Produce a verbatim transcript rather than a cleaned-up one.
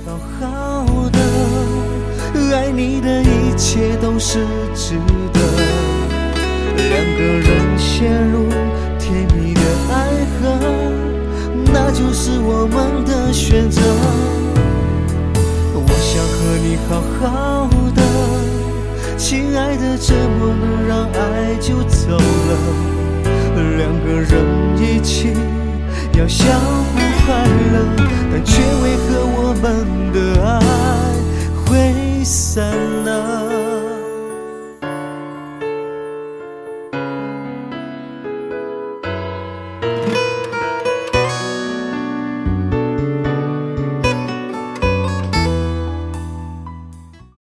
好好的，爱你的一切都是值得。两个人陷入甜蜜的爱河，那就是我们的选择。我想和你好好的，亲爱的，怎么能让爱就走了？两个人一起要相